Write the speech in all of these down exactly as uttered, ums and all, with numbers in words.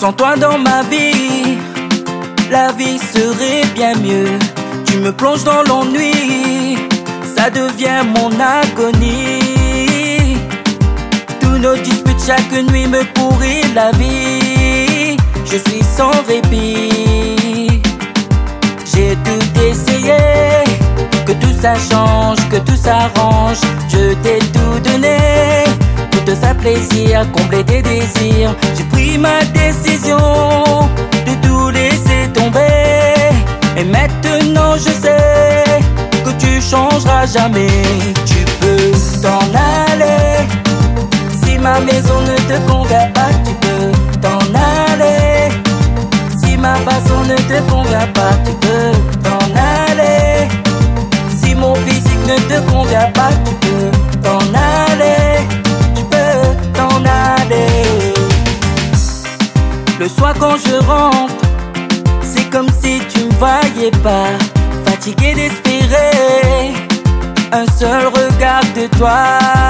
Sans toi dans ma vie, la vie serait bien mieux. Tu me plonges dans l'ennui, ça devient mon agonie. Tous nos disputes chaque nuit me pourrit la vie. Je suis sans répit. J'ai tout essayé, que tout ça change, que tout s'arrange. Je t'ai tout donné, pour te faire plaisir, combler tes désirs. J'ai pris ma décision de tout laisser tomber. Et maintenant je sais que tu changeras jamais. Tu peux t'en aller, si ma maison ne te convient pas. Tu peux t'en aller, si ma façon ne te convient pas. Tu peux t'en aller, si mon physique ne te convient pas. Tu peux t'en aller, tu peux t'en aller. Le soir quand je rentre, c'est comme si tu me voyais pas. Fatigué d'espérer un seul regard de toi.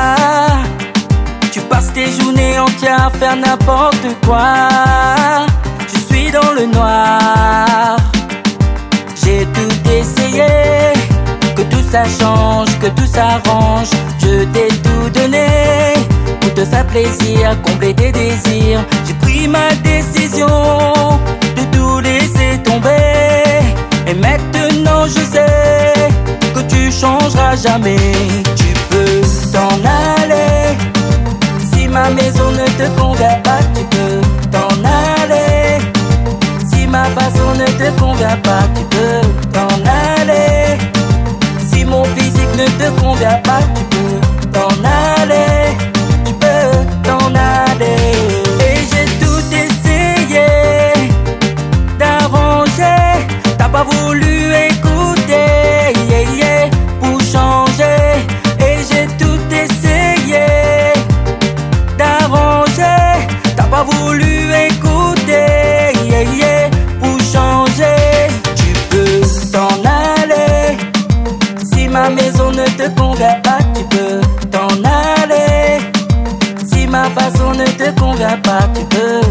Tu passes tes journées entières à faire n'importe quoi. Je suis dans le noir. J'ai tout essayé, que tout ça change, que tout s'arrange. Je t'ai tout donné, pour te faire plaisir, combler tes désirs. J'ai pris ma décision de tout laisser tomber. Et maintenant je sais que tu changeras jamais. Tu peux t'en aller, si ma maison ne te convient pas. Tu peux t'en aller, si ma façon ne te convient pas. Tu peux t'en aller, si mon physique ne te convient pas. Tu peux t'en aller, tu peux t'en aller. Et j'ai tout essayé d'arranger, t'as pas voulu écouter, yeah, yeah, pour changer. Et j'ai tout essayé d'arranger, t'as pas voulu écouter, yeah, yeah, pour changer. Tu peux t'en aller, si ma maison ne te convient pas. Tu peux t'en aller, si ma façon ne te convient pas. Tu peux